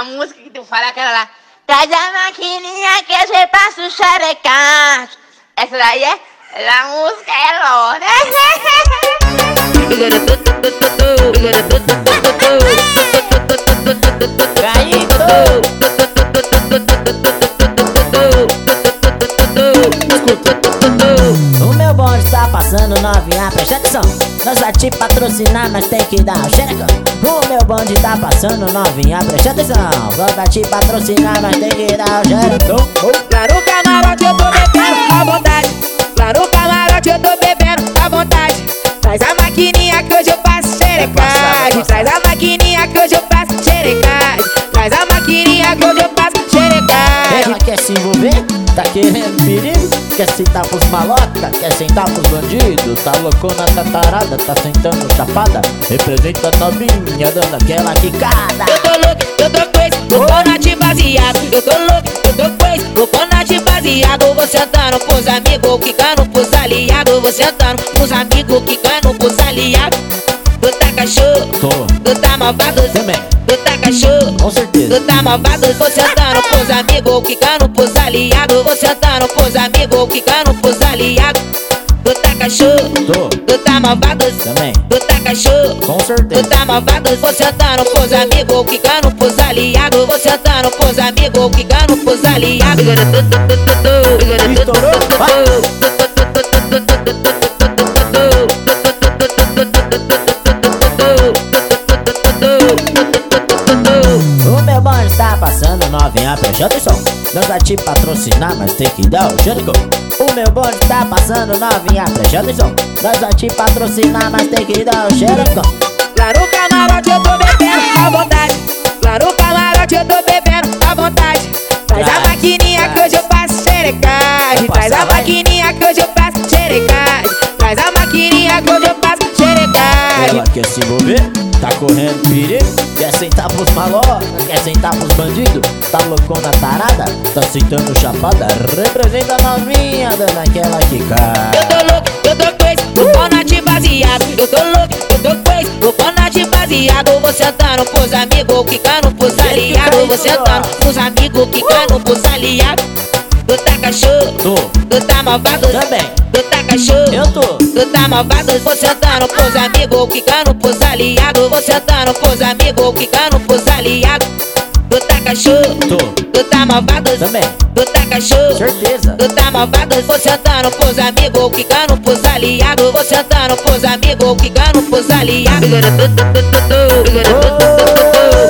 música que tu fala, aquela lá. Traz a maquininha que eu já passo o xerecante. Essa daí é a música, é louca. O meu bonde tá passando novinha, presta atenção. Nós vai te patrocinar, mas tem que dar o xerecão. O meu bonde tá passando novinha, presta atenção. Nós vai te patrocinar, mas tem que dar o xerecão. Lá no camarote eu tô bebendo à vontade. Lá no camarote eu tô bebendo à vontade. Traz a maquininha que hoje eu faço xerecagem. Traz a maquininha que hoje eu faço xerecagem. Traz a maquininha que hoje eu faço xerecagem. Ela quer se envolver? Tá querendo perigo? Quer sentar pros maloca? Quer sentar pros bandidos? Tá loucona, tá tarada, tá sentando chapada. Representa a novinha, dando aquela quicada. Eu tô louco, eu tô crazy, tô conate baseado. Eu tô louco, eu tô crazy, tô conate baseado. Vou sentando pros amigos, quicando pros aliados. Vou sentando pros amigos, quicando pros aliados. Tu tá cachorro, tu tá malvado também. Tu tá cachorro, Com certeza. tu tá malvado. Vou sentando pros amigos, quicando pros aliados. Vou sentando pros amigos, quicando pros aliados. Tu tá cachorro, tu tá malvado Também. Tu tá cachorro, Com certeza. tu tá malvado. Vou sentando pros amigos, quicando pros aliados. Vou sentando pros amigos, quicando pros aliados. O meu bonde tá passando novinha, presta atenção. Nós vai te patrocinar, mas tem que dar o xerecão. O meu bonde tá passando novinha, presta atenção. Nós vai te patrocinar, mas tem que dar o xerecão. Lá no camarote eu tô bebendo à vontade. Lá no camarote eu tô bebendo à vontade. Traz a maquininha que hoje eu faço xerecagem. Traz a maquininha que hoje eu faço xerecagem. Traz a maquininha que hoje eu faço xerecagem. Ela quer se envolver? Tá correndo perigo? Quer sentar pros maloca? Quer sentar pros bandidos? Tá loucona tarada? Tá sentando chapada? Representa a novinha, dando aquela quicada. Eu tô louco, eu tô crazy, tô conate baseado. Eu tô louco, eu tô crazy, tô conate baseado. Vou sentando pros amigos, quicando pros aliados. Vou sentando pros amigos, quicando pros aliados. Tu tá cachorro, tu tá malvado Também. Tu tá cachorro, Eu tô. tu tá malvado. Vou sentando pros amigos, quicando pros aliados. Vou sentando pros amigos, quicando pros aliados. Tu tá cachorro, tu tá malvado Também. Tu tá cachorro, Certeza. tu tá malvado. Vou sentando pros amigos, quicando pros aliados. Vou sentando pros amigos, quicando pros aliados.